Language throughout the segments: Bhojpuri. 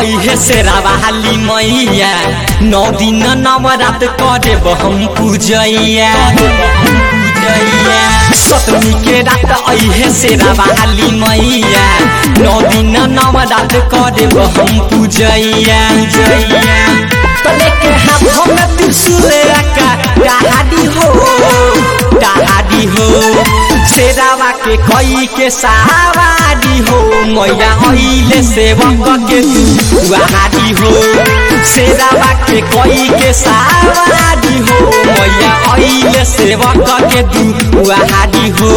अहे शेरावाली मैया 9 दिन नवरात करे हम पूजैया। सप्तमी के रात अहे शेरावाली मैया 9 दिन नवरात करे हम पूजैया। तले के हाथों में त्रिशूल रखा दहाड़ी हो शेरावा के कई के सवारी हो मैया अइले सेवक के दुआरी हो। शेरावा के कई के सवारी हो मैया अइले सेवक के दुआरी हो।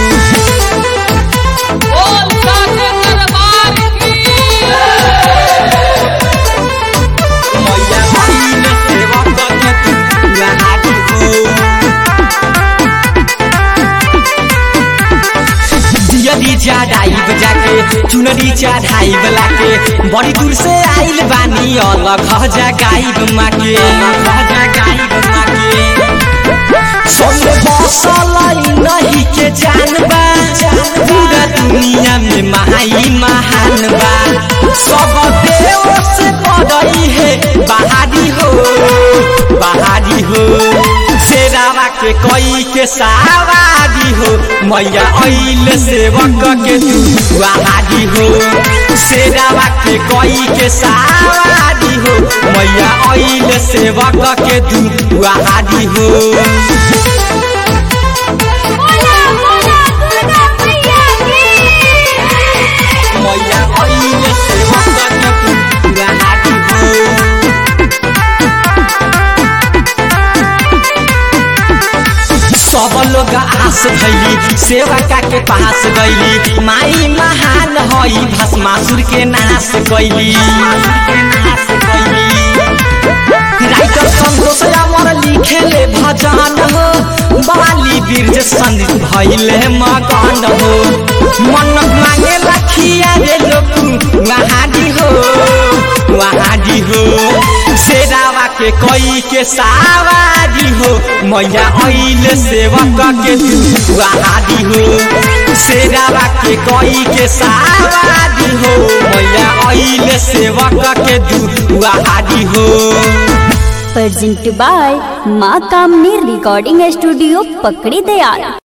चढ़ाई जाके चुनरी चढ़ाई बला के बड़ी दूर से आइल बानी अलग जगाई माँ के नहीं के जानबा पूरा दुनिया में महाई महान बा। सब देव से बड़ई है बहारी हो शेरावा के कई के सवारी हो मैया अइले सेवक के दुआरी हो। शेरावा के कई के सवारी हो मैया अइले सेवक के दुआरी हो। सब लोग आस भैली सेवका के पास गईली माई महान हई भस्मासुर के नाश कैली। राइटर संतोष अमर लिखेले भजन हो बाली बीरज संदित भइले मगन हो। मन मांगे लखिया रे लोग वहाडी हो शेरावा के कई के सवारी हो मैया अइले सेवक के दुआरी हो। शेरावा के कई के सवारी हो मैया अइले सेवक के दुआरी हो। प्रेजेंट बाय माँ कामनी रिकॉर्डिंग स्टूडियो पकड़ी दयाल।